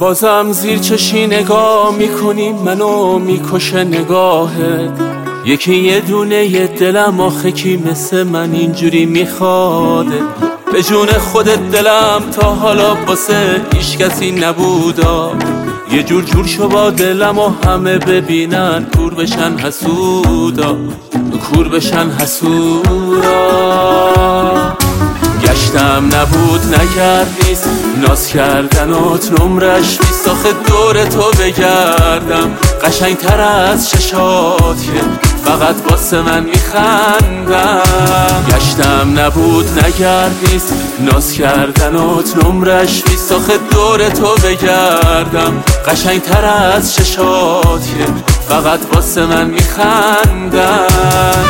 بازم زیر چشی نگاه میکنی، منو میکشه نگاهت. یکی یه دونه یه دلم آخه کی مثل من اینجوری میخواده. به جون خودت دلم تا حالا واسه هیچ کسی نبودا. یه جور شو با دلم و همه ببینن کور بشن حسودا، کور بشن حسودا. گشتم نبود نکردیست، ناز کردنات نمرش بیست. آخه دور تو بگردم قشنگ تر از ششات که فقط واسه من میخندم. گشتم نبود نکردیست، ناز کردنات نمرش بیست. آخه دور تو بگردم قشنگ تر از ششات که فقط واسه من میخندم.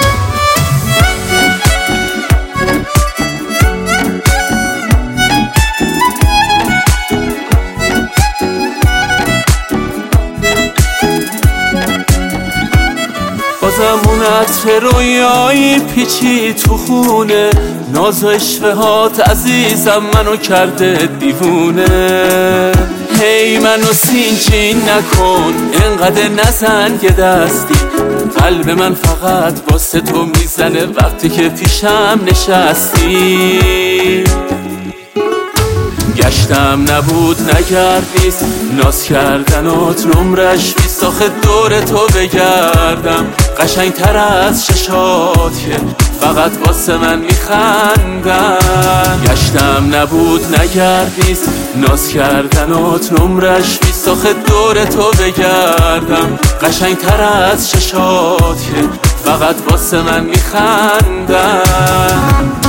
بازم اون عطر رویایی پیچی تو خونه. ناز و اشوهات عزیزم منو کرده دیوونه. هی منو سینچین نکن، انقدر نزن یه دستی. قلب من فقط واسه تو میزنه وقتی که پیشم نشستی. گشتم نبود نکردیست، ناز کردنات نمرش بیست. آخه دور تو بگردم قشنگ تر از ششات که فقط واسه من میخندم. گشتم نبود نکردیست، ناز کردنات نمرش بیست. آخه دور تو بگردم قشنگ تر از ششات که فقط واسه من میخندم.